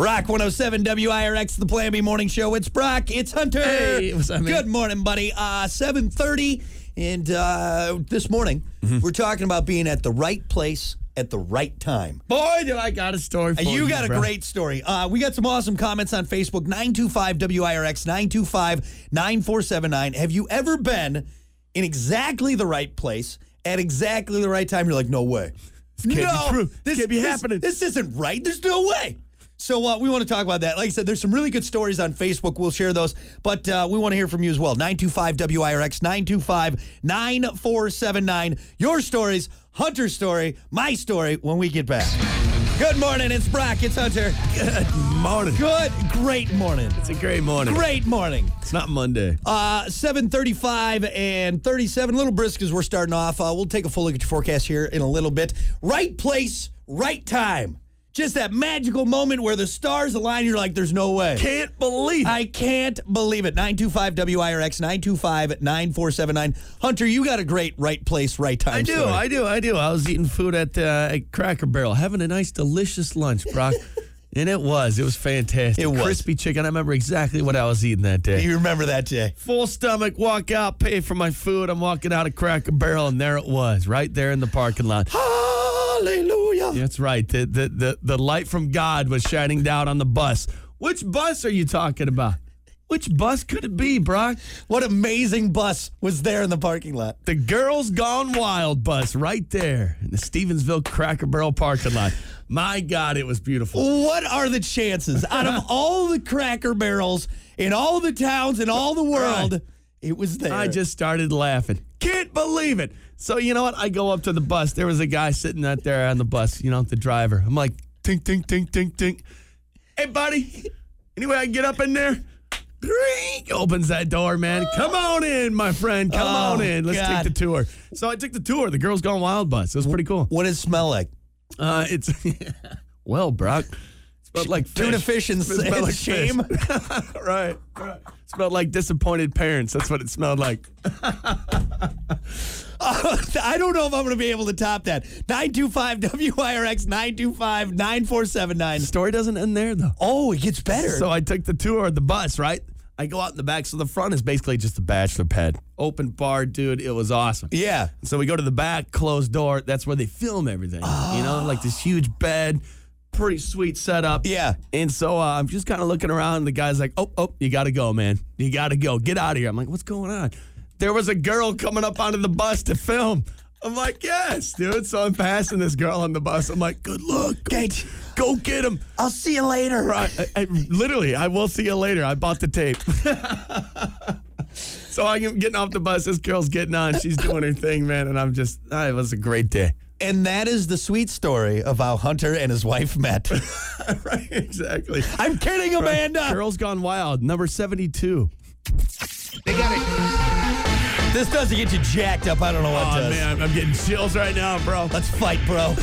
Rock 107 WIRX, the Plan B Morning Show. It's Brock. It's Hunter. Hey, what's up, man? Good morning, buddy. 7:30, and this morning we're talking about being at the right place at the right time. Boy, do I got a story for you. You got a bro. great story. We got some awesome comments on Facebook. 925 WIRX, 925 9479. Have you ever been in exactly the right place at exactly the right time? You're like, no way. This can't be true. This can't be happening. This isn't right. There's no way. So we want to talk about that. Like I said, there's some really good stories on Facebook. We'll share those. But we want to hear from you as well. 925 WIRX, 925 9479. Your stories, Hunter's story, my story when we get back. Good morning. It's Brock. It's Hunter. Good morning. Great morning. It's a great morning. Great morning. It's not Monday. 7:35 and 37. A little brisk as we're starting off. We'll take a full look at your forecast here in a little bit. Right place, right time. Just that magical moment where the stars align. You're like, there's no way. Can't believe it. I can't believe it. 925 WIRX, 925 9479. Hunter, you got a great right place, right time. I do. I was eating food at Cracker Barrel, having a nice, delicious lunch, Brock. And it was fantastic. It was. Crispy chicken. I remember exactly what I was eating that day. You remember that day? Full stomach, walk out, pay for my food. I'm walking out of Cracker Barrel, and there it was, right there in the parking lot. Hallelujah. That's right. The light from God was shining down on the bus. Which bus are you talking about? Which bus could it be, Brock? What amazing bus was there in the parking lot. The Girls Gone Wild bus right there in the Stevensville Cracker Barrel parking lot. My God, it was beautiful. What are the chances out of all the Cracker Barrels in all the towns in all the world, it was there? I just started laughing. Can't believe it. So, you know what? I go up to the bus. There was a guy sitting out there on the bus, the driver. I'm like, tink, tink, tink, tink, tink. Hey, buddy, any way I can get up in there? Opens that door, man. Come on in, my friend. Come on in. Let's take the tour. So I took the tour, the Girls Gone Wild bus. It was pretty cool. What does it smell like? It's well, Brock. It smelled like fish. Tuna fish and like shame. Right. It smelled like disappointed parents. That's what it smelled like. I don't know if I'm going to be able to top that. 925 WIRX, 925 9479. The story doesn't end there, though. Oh, it gets better. So I took the tour of the bus, right? I go out in the back. So the front is basically just a bachelor pad. Open bar, dude. It was awesome. Yeah. So we go to the back, closed door. That's where they film everything. Like this huge bed. Pretty sweet setup. Yeah. And so I'm just kind of looking around. The guy's like, oh, you got to go, man. You got to go. Get out of here. I'm like, what's going on? There was a girl coming up onto the bus to film. I'm like, yes, dude. So I'm passing this girl on the bus. I'm like, good luck. Go get him. I'll see you later. Right. I will see you later. I bought the tape. So I'm getting off the bus. This girl's getting on. She's doing her thing, man. And it was a great day. And that is the sweet story of how Hunter and his wife met. Right, exactly. I'm kidding, Amanda. Girls Gone Wild, number 72. They got it. This doesn't get you jacked up. I don't know what does. Oh, man, I'm getting chills right now, bro. Let's fight, bro.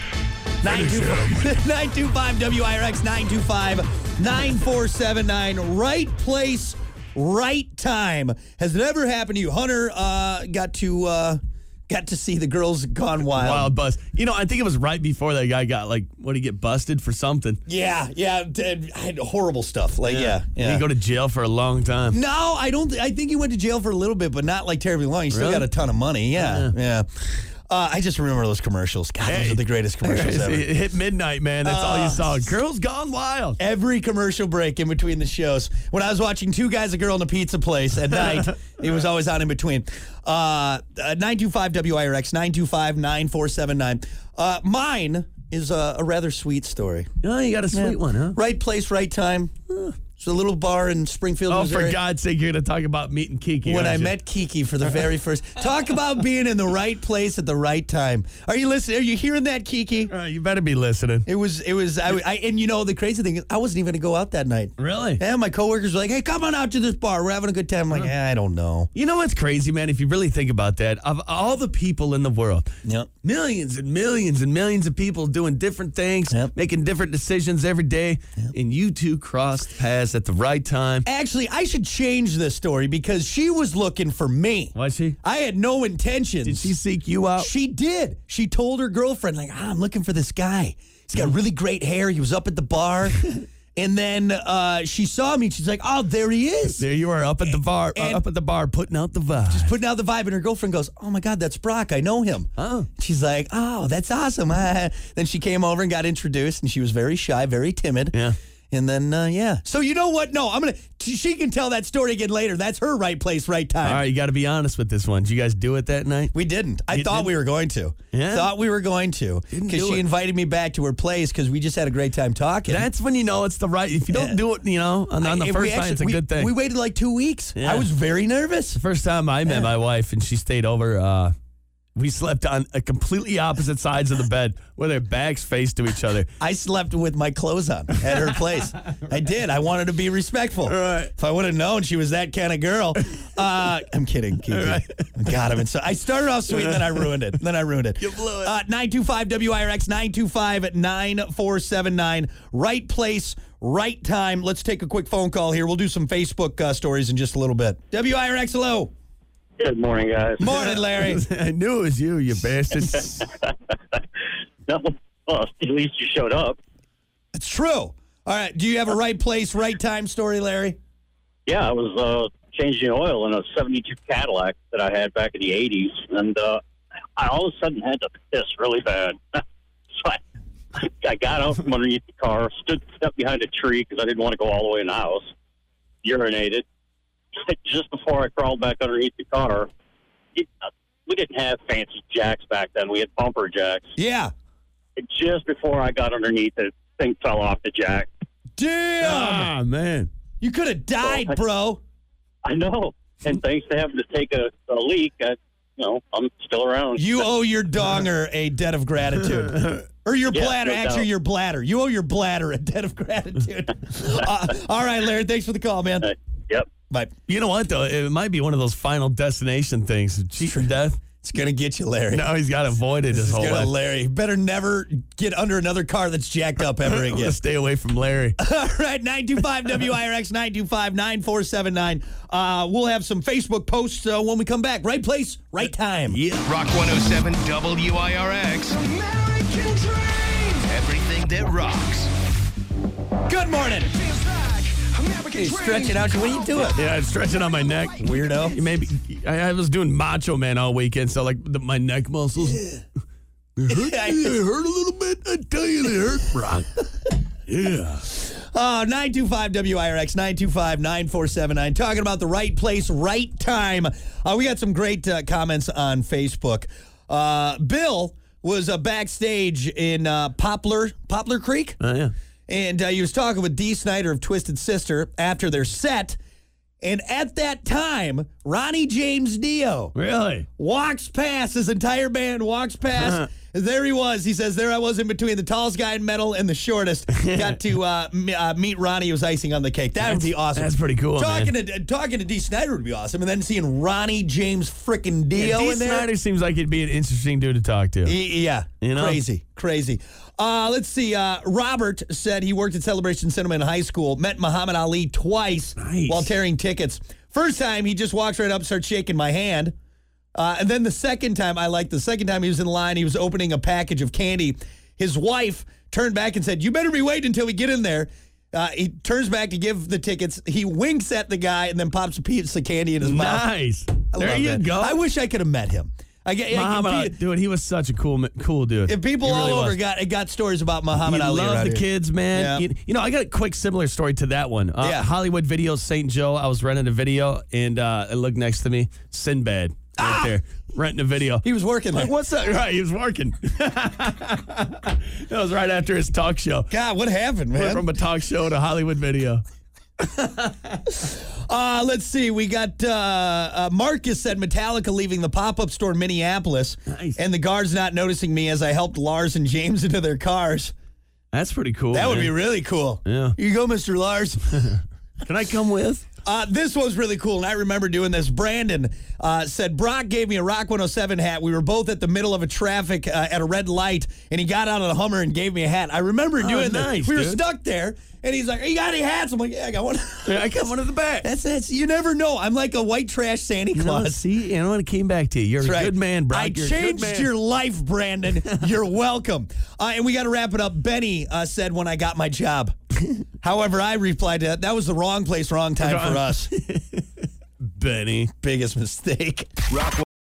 925 WIRX, 925 9479. Right place, right time. Has it ever happened to you? Hunter got to see the Girls Gone Wild. Wild bus. I think it was right before that guy got, what did he get busted for something? Yeah. I had horrible stuff. Yeah. Did he go to jail for a long time? No, I don't. I think he went to jail for a little bit, but not terribly long. He still got a ton of money. Yeah. I just remember those commercials. God, those are the greatest commercials ever. It hit midnight, man. That's all you saw. Girls Gone Wild. Every commercial break in between the shows. When I was watching Two Guys, a Girl in a Pizza Place at night, it was always on in between. 925 WIRX, 925 9479. Mine is a rather sweet story. Oh, you got a sweet one, huh? Right place, right time. It's a little bar in Springfield, Missouri. For God's sake, you're going to talk about meeting Kiki. When I met Kiki for the very first. Talk about being in the right place at the right time. Are you listening? Are you hearing that, Kiki? You better be listening. It was, and the crazy thing is, I wasn't even going to go out that night. Really? Yeah, my coworkers were like, hey, come on out to this bar. We're having a good time. I'm like, I don't know. You know what's crazy, man? If you really think about that, of all the people in the world, millions and millions and millions of people doing different things, making different decisions every day, and you two crossed paths at the right time. Actually, I should change this story because she was looking for me. Was she? I had no intentions. Did she seek you out? She did. She told her girlfriend, I'm looking for this guy. He's got really great hair. He was up at the bar. And then she saw me. And she's like, "Oh, there he is." There you are up at the bar, putting out the vibe. Just putting out the vibe. And her girlfriend goes, "Oh my God, that's Brock. I know him." Oh. She's like, "Oh, that's awesome." Then she came over and got introduced, and she was very shy, very timid. Yeah. And then, yeah. So you know what? No, she can tell that story again later. That's her right place, right time. All right, you got to be honest with this one. Did you guys do it that night? We didn't. I thought we were going to. Yeah? Thought we were going to. Because she invited me back to her place because we just had a great time talking. That's when you know it's the right. If you don't do it, on the first night, it's a good thing. We waited like 2 weeks. Yeah. I was very nervous. The first time I met my wife and she stayed over, we slept on completely opposite sides of the bed with our backs faced to each other. I slept with my clothes on at her place. I did. I wanted to be respectful. Right. If I would have known she was that kind of girl. I'm kidding, Kiki. Right. God, I started off sweet and then I ruined it. You blew it. 925-WIRX, 925-9479. Right place, right time. Let's take a quick phone call here. We'll do some Facebook stories in just a little bit. WIRX, hello. Good morning, guys. Morning, Larry. I knew it was you bastard. No, well, at least you showed up. It's true. All right. Do you have a right place, right time story, Larry? Yeah, I was changing oil in a 72 Cadillac that I had back in the 80s, and I all of a sudden had to piss really bad. So I got out from underneath the car, stepped behind a tree because I didn't want to go all the way in the house, urinated. Just before I crawled back underneath the car, we didn't have fancy jacks back then. We had bumper jacks. Yeah. And just before I got underneath it, thing fell off the jack. Damn. Ah, man. You could have died, bro. I know. And thanks to having to take a leak, I'm still around. You owe your donger a debt of gratitude. Or your bladder. No Actually, doubt. your bladder. You owe your bladder a debt of gratitude. All right, Larry. Thanks for the call, man. Yep. Bye. You know what, though? It might be one of those final destination things. Cheat or death. It's going to get you, Larry. No, he's got to avoid it his whole life. Larry. Better never get under another car that's jacked up ever I'm again. gonna stay away from Larry. All right, 925-WIRX, 925-9479. We'll have some Facebook posts when we come back. Right place, right time. Yeah. Rock 107 WIRX. American dream. Everything that rocks. Good morning. Hey, stretching out. What are you doing? Yeah, it's stretching on my neck. Weirdo. Maybe I was doing Macho Man all weekend, so my neck muscles. They hurt a little bit. I tell you, they hurt, Brock. Yeah. 925-WIRX, 925-9479. Talking about the right place, right time. We got some great comments on Facebook. Bill was backstage in Poplar Creek. Oh, yeah. And he was talking with Dee Snider of Twisted Sister after their set. And at that time, Ronnie James Dio Really? walks past, his entire band walks past. There he was. He says, there I was in between the tallest guy in metal and the shortest. Got to meet Ronnie, who was icing on the cake. That would be awesome. That's pretty cool, talking man. to Dee Snider would be awesome. And then seeing Ronnie James frickin' Dio Dee in there. Snider seems like he'd be an interesting dude to talk to. Yeah. You know? Crazy. Let's see. Robert said he worked at Celebration Cinema in high school, met Muhammad Ali twice while tearing tickets. First time, he just walks right up, starts shaking my hand. And then the second time he was in line, he was opening a package of candy. His wife turned back and said, "You better be waiting until we get in there." He turns back to give the tickets. He winks at the guy and then pops a piece of candy in his mouth. Nice. There love you that. go. I wish I could have met him. Dude, he was such a cool dude. If people He all really over was. got stories about Muhammad Ali. Love around the here. kids, man. Yeah. You know, I got a quick similar story to that one. Hollywood Video, St. Joe. I was renting a video, and I looked next to me, Sinbad, right there, renting a video. He was working there. Like, what's that? Right, he was working. That was right after his talk show. God, what happened, Went man? from a talk show to Hollywood Video. Let's see. We got Marcus said Metallica leaving the pop-up store in Minneapolis, and the guards not noticing me as I helped Lars and James into their cars. That's pretty cool. That would man. be really cool. Yeah. Here you go, Mr. Lars. Can I come with? This was really cool, and I remember doing this. Brandon said, Brock gave me a Rock 107 hat. We were both at the middle of a traffic at a red light, and he got out of the Hummer and gave me a hat. I remember doing nice, this. We were dude. stuck there, and he's like, "You got any hats?" I'm like, "Yeah, I got one." Yeah, I got one in the back. That's you never know. I'm like a white trash Santa You know, Claus. see, you know what? It came back to you. You're That's a right. good man, Brock. I You're a good changed man. your life, Brandon. You're welcome. And we got to wrap it up. Benny said, when I got my job. However, I replied to that. That was the wrong place, wrong time for us. Benny. Biggest mistake. Rock